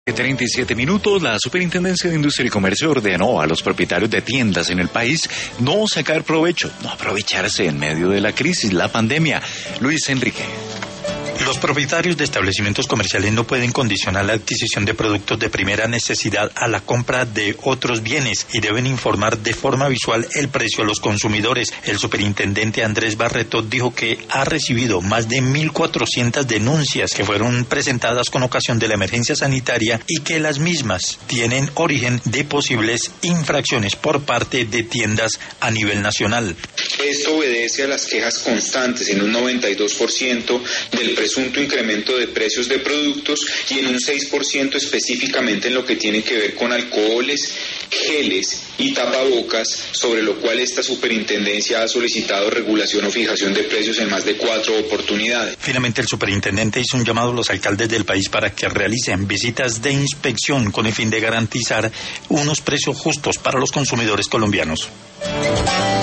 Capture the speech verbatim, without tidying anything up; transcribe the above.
treinta y siete minutos, la Superintendencia de Industria y Comercio ordenó a los propietarios de tiendas en el país no sacar provecho, no aprovecharse en medio de la crisis, la pandemia. Luis Enrique. Los propietarios de establecimientos comerciales no pueden condicionar la adquisición de productos de primera necesidad a la compra de otros bienes y deben informar de forma visual el precio a los consumidores. El superintendente Andrés Barreto dijo que ha recibido más de mil cuatrocientas denuncias que fueron presentadas con ocasión de la emergencia sanitaria y que las mismas tienen origen de posibles infracciones por parte de tiendas a nivel nacional. Esto obedece a las quejas constantes en un noventa y dos por ciento del presunto incremento de precios de productos y en un seis por ciento específicamente en lo que tiene que ver con alcoholes, geles y tapabocas, sobre lo cual esta superintendencia ha solicitado regulación o fijación de precios en más de cuatro oportunidades. Finalmente, el superintendente hizo un llamado a los alcaldes del país para que realicen visitas de inspección con el fin de garantizar unos precios justos para los consumidores colombianos.